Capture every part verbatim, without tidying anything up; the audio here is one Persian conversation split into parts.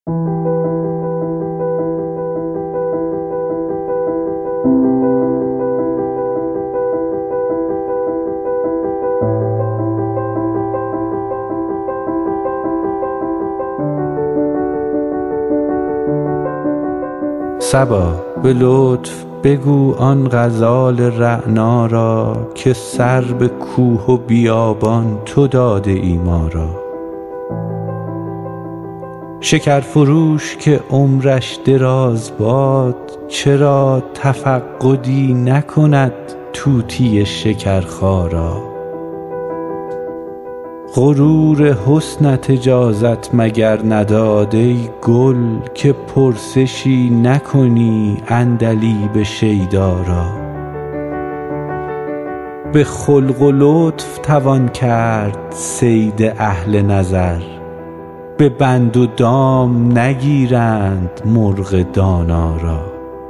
صبا به لطف بگو آن غزال رعنا را که سر به کوه و بیابان تو داده ای ما را. شکرفروش که عمرش دراز باد چرا تفقدی نکند طوطی شکرخارا. غرور حسنت اجازت مگر نداد ای گل که پرسشی نکنی عندلیب شیدا را. به خلق و لطف توان کرد صید اهل نظر، به بند و دام نگیرند مرغ دانا را.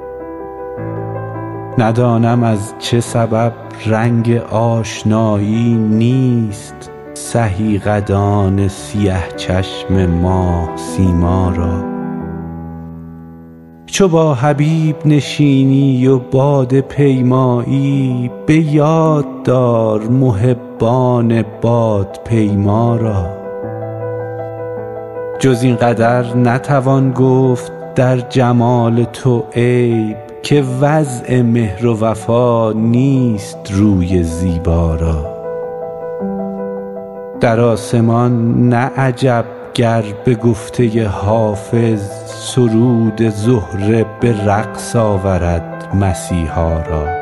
ندانم از چه سبب رنگ آشنایی نیست سهی قدان سیه چشم ماه سیما را. چو با حبیب نشینی و باده پیمایی به یاد دار محبان بادپیما را. جز این قدر نتوان گفت در جمال تو عیب که وضع مهر و وفا نیست روی زیبا را. در آسمان نه عجب گر به گفته حافظ سرود زهره به رقص آورد مسیحا را.